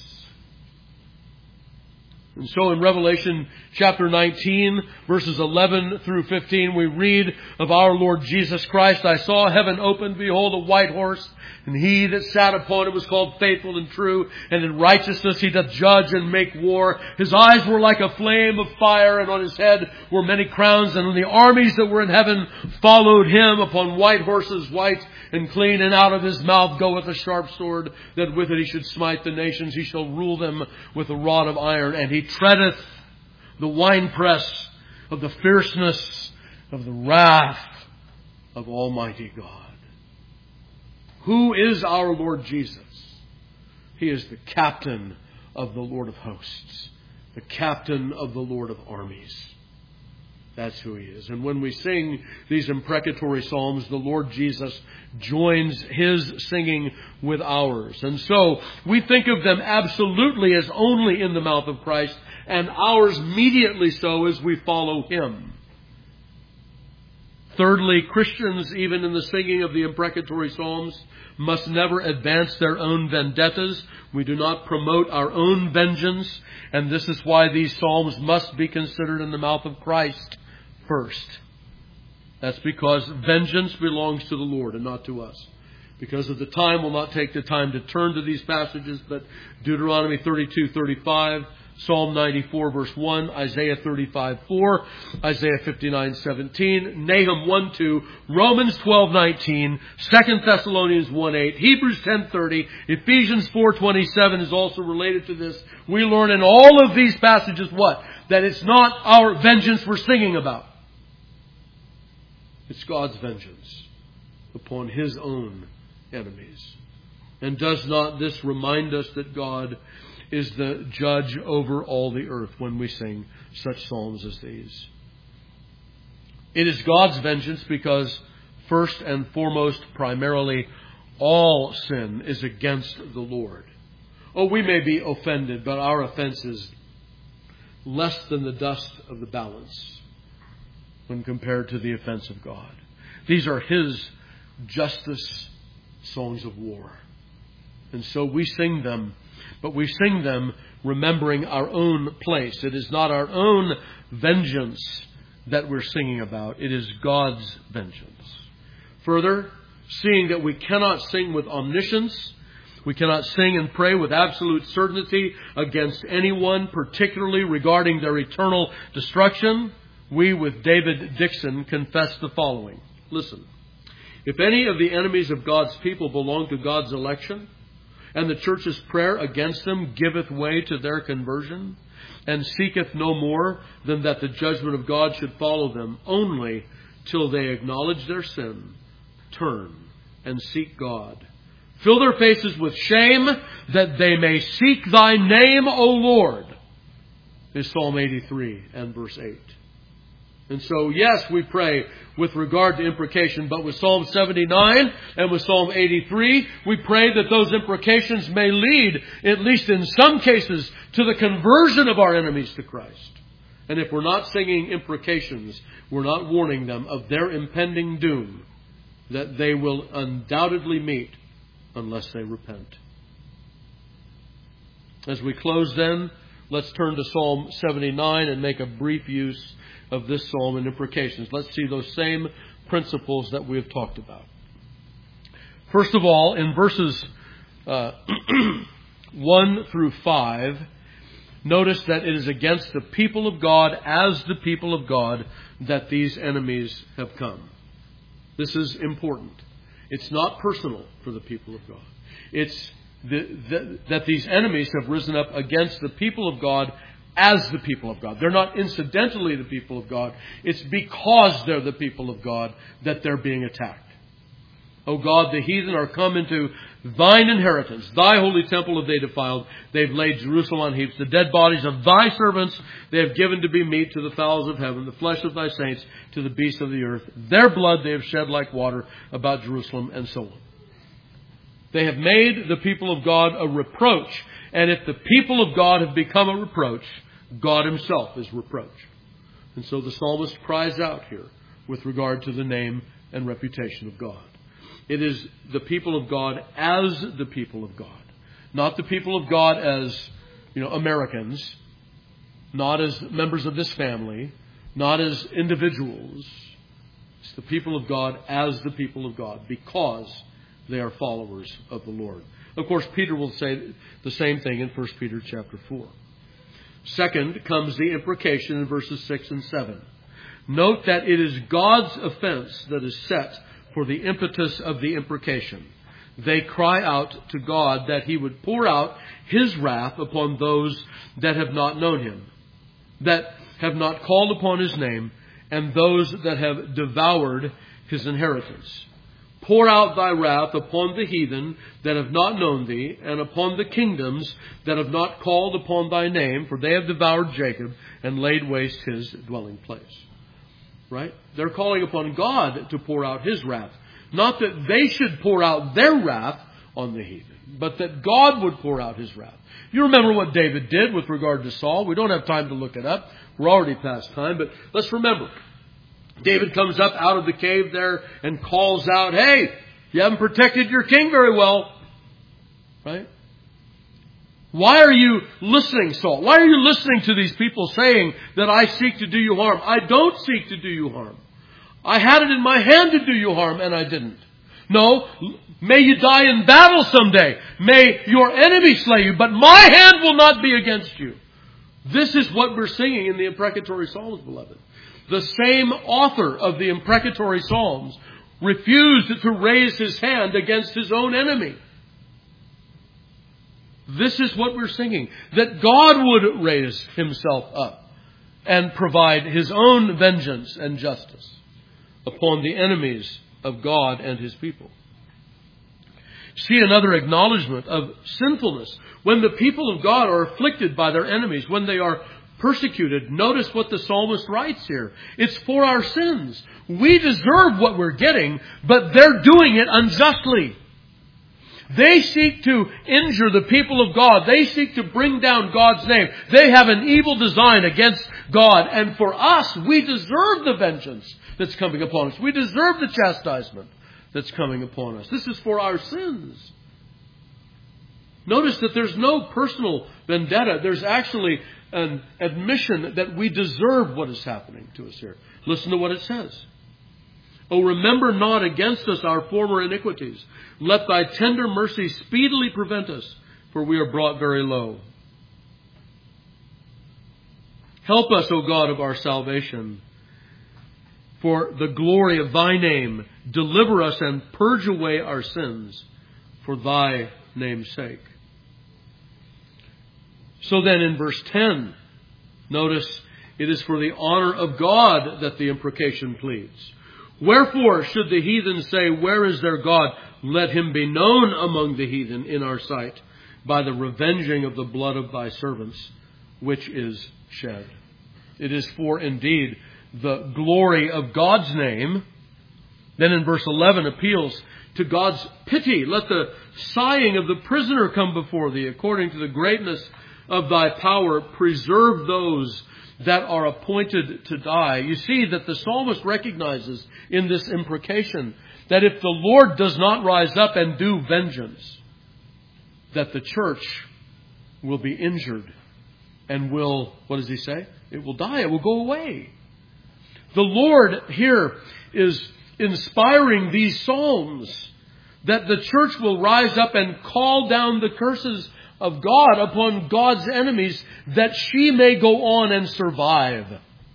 And so in Revelation chapter 19, verses 11 through 15, we read of our Lord Jesus Christ. I saw heaven opened, behold, a white horse, and he that sat upon it was called Faithful and True, and in righteousness he doth judge and make war. His eyes were like a flame of fire, and on his head were many crowns, and the armies that were in heaven followed him upon white horses, white and clean, and out of his mouth goeth a sharp sword, that with it he should smite the nations. He shall rule them with a rod of iron, and he treadeth the winepress of the fierceness of the wrath of Almighty God. Who is our Lord Jesus? He is the captain of the Lord of hosts, the captain of the Lord of armies. That's who he is. And when we sing these imprecatory psalms, the Lord Jesus joins his singing with ours. And so we think of them absolutely as only in the mouth of Christ, and ours immediately so as we follow him. Thirdly, Christians, even in the singing of the imprecatory psalms, must never advance their own vendettas. We do not promote our own vengeance, and this is why these psalms must be considered in the mouth of Christ first. That's because vengeance belongs to the Lord and not to us. Because of the time, we'll not take the time to turn to these passages, but Deuteronomy 32:35, Psalm 94 verse 1, Isaiah 35:4, Isaiah 59:17, Nahum 1:2, Romans 12:19, 2 Thessalonians 1:8, Hebrews 10:30, Ephesians 4:27 is also related to this. We learn in all of these passages what? That it's not our vengeance we're singing about. It's God's vengeance upon his own enemies. And does not this remind us that God is the judge over all the earth when we sing such psalms as these? It is God's vengeance because, first and foremost, primarily, all sin is against the Lord. Oh, we may be offended, but our offense is less than the dust of the balance when compared to the offense of God. These are his justice songs of war. And so we sing them, but we sing them remembering our own place. It is not our own vengeance that we're singing about. It is God's vengeance. Further, seeing that we cannot sing with omniscience, we cannot sing and pray with absolute certainty against anyone, particularly regarding their eternal destruction, we, with David Dixon, confess the following. Listen. If any of the enemies of God's people belong to God's election, and the church's prayer against them giveth way to their conversion, and seeketh no more than that the judgment of God should follow them, only till they acknowledge their sin, turn, and seek God, fill their faces with shame, that they may seek thy name, O Lord, is Psalm 83 and verse 8. And so, yes, we pray with regard to imprecation, but with Psalm 79 and with Psalm 83, we pray that those imprecations may lead, at least in some cases, to the conversion of our enemies to Christ. And if we're not singing imprecations, we're not warning them of their impending doom that they will undoubtedly meet unless they repent. As we close then, let's turn to Psalm 79 and make a brief use of this psalm and imprecations. Let's see those same principles that we have talked about. First of all, in verses 1 through 5, notice that it is against the people of God, as the people of God, that these enemies have come. This is important. It's not personal for the people of God. It's that these enemies have risen up against the people of God as the people of God. They're not incidentally the people of God. It's because they're the people of God that they're being attacked. O God, the heathen are come into thine inheritance. Thy holy temple have they defiled. They've laid Jerusalem on heaps. The dead bodies of thy servants they have given to be meat to the fowls of heaven. The flesh of thy saints to the beasts of the earth. Their blood they have shed like water about Jerusalem, and so on. They have made the people of God a reproach. And if the people of God have become a reproach, God himself is reproach. And so the psalmist cries out here with regard to the name and reputation of God. It is the people of God as the people of God. Not the people of God as, Americans. Not as members of this family. Not as individuals. It's the people of God as the people of God, because they are followers of the Lord. Of course, Peter will say the same thing in 1 Peter chapter 4. Second comes the imprecation in verses 6 and 7. Note that it is God's offense that is set for the impetus of the imprecation. They cry out to God that he would pour out his wrath upon those that have not known him, that have not called upon his name, and those that have devoured his inheritance. Pour out thy wrath upon the heathen that have not known thee, and upon the kingdoms that have not called upon thy name, for they have devoured Jacob and laid waste his dwelling place. Right? They're calling upon God to pour out his wrath. Not that they should pour out their wrath on the heathen, but that God would pour out his wrath. You remember what David did with regard to Saul. We don't have time to look it up. We're already past time, but let's remember. David comes up out of the cave there and calls out, "Hey, you haven't protected your king very well." Right? Why are you listening, Saul? Why are you listening to these people saying that I seek to do you harm? I don't seek to do you harm. I had it in my hand to do you harm, and I didn't. No, may you die in battle someday. May your enemy slay you, but my hand will not be against you. This is what we're singing in the imprecatory Psalms, beloved. The same author of the imprecatory Psalms refused to raise his hand against his own enemy. This is what we're singing. That God would raise himself up and provide his own vengeance and justice upon the enemies of God and his people. See another acknowledgement of sinfulness. When the people of God are afflicted by their enemies, when they are persecuted, notice what the psalmist writes here. It's for our sins. We deserve what we're getting, but they're doing it unjustly. They seek to injure the people of God. They seek to bring down God's name. They have an evil design against God. And for us, we deserve the vengeance that's coming upon us. We deserve the chastisement that's coming upon us. This is for our sins. Notice that there's no personal vendetta. There's actually an admission that we deserve what is happening to us here. Listen to what it says. "O remember not against us our former iniquities. Let thy tender mercy speedily prevent us, for we are brought very low. Help us, O God of our salvation, for the glory of thy name. Deliver us and purge away our sins for thy name's sake." So then in verse 10, notice it is for the honor of God that the imprecation pleads. "Wherefore should the heathen say, where is their God? Let him be known among the heathen in our sight by the revenging of the blood of thy servants, which is shed." It is for indeed the glory of God's name. Then in verse 11 appeals to God's pity. Let the sighing of the prisoner come before thee. According to the greatness of thy power, preserve those that are appointed to die. You see that the psalmist recognizes in this imprecation that if the Lord does not rise up and do vengeance, that the church will be injured and will, what does he say? It will die. It will go away. The Lord here is inspiring these psalms that the church will rise up and call down the curses of God upon God's enemies, that she may go on and survive.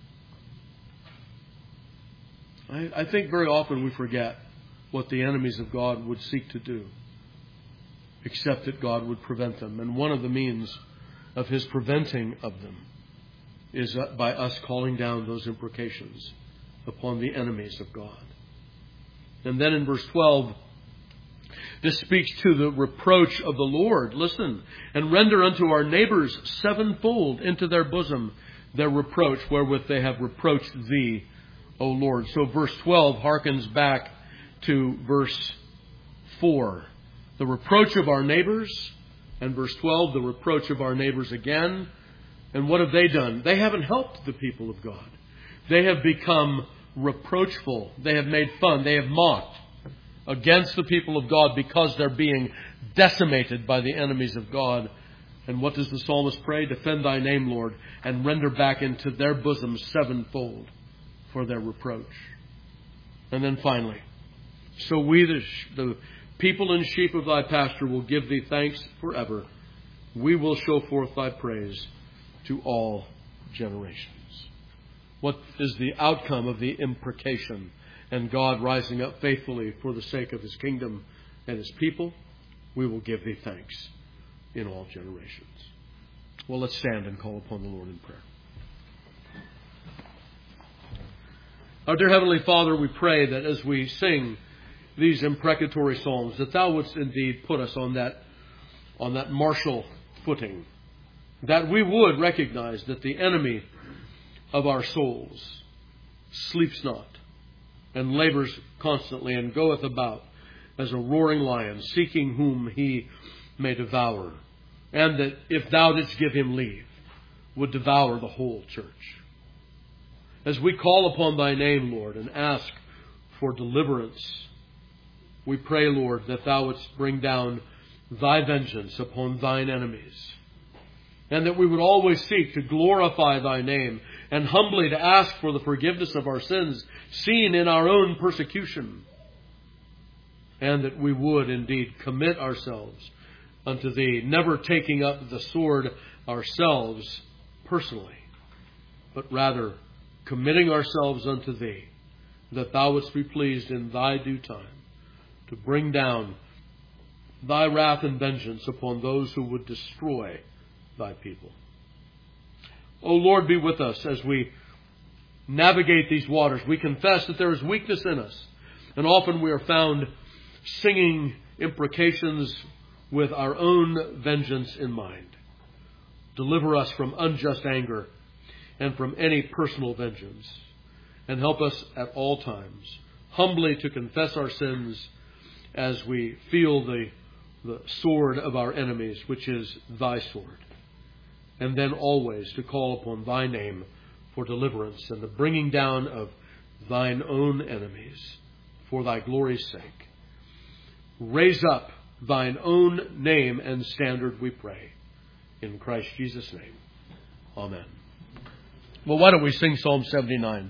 I think very often we forget what the enemies of God would seek to do, except that God would prevent them. And one of the means of His preventing of them is by us calling down those imprecations upon the enemies of God. And then in verse 12, this speaks to the reproach of the Lord. Listen, and render unto our neighbors sevenfold into their bosom their reproach, wherewith they have reproached thee, O Lord. So verse 12 harkens back to verse 4. The reproach of our neighbors, and verse 12, the reproach of our neighbors again. And what have they done? They haven't helped the people of God. They have become reproachful. They have made fun. They have mocked against the people of God because they're being decimated by the enemies of God. And what does the psalmist pray? Defend thy name, Lord, and render back into their bosom sevenfold for their reproach. And then finally, so we, the people and sheep of thy pasture, will give thee thanks forever. We will show forth thy praise to all generations. What is the outcome of the imprecation and God rising up faithfully for the sake of His kingdom and His people? We will give thee thanks in all generations. Well, let's stand and call upon the Lord in prayer. Our dear Heavenly Father, we pray that as we sing these imprecatory psalms, that Thou wouldst indeed put us on that martial footing, that we would recognize that the enemy of our souls sleeps not and labors constantly and goeth about as a roaring lion, seeking whom he may devour, and that if Thou didst give him leave, would devour the whole church. As we call upon Thy name, Lord, and ask for deliverance, we pray, Lord, that Thou wouldst bring down Thy vengeance upon Thine enemies, and that we would always seek to glorify Thy name and humbly to ask for the forgiveness of our sins seen in our own persecution, and that we would indeed commit ourselves unto Thee, never taking up the sword ourselves personally, but rather committing ourselves unto Thee, that Thou wouldst be pleased in Thy due time to bring down Thy wrath and vengeance upon those who would destroy Thy people. O Lord, be with us as we navigate these waters. We confess that there is weakness in us, and often we are found singing imprecations with our own vengeance in mind. Deliver us from unjust anger and from any personal vengeance, and help us at all times humbly to confess our sins as we feel the sword of our enemies, which is Thy sword. And then always to call upon Thy name for deliverance and the bringing down of Thine own enemies for Thy glory's sake. Raise up Thine own name and standard, we pray. In Christ Jesus' name. Amen. Well, why don't we sing Psalm 79?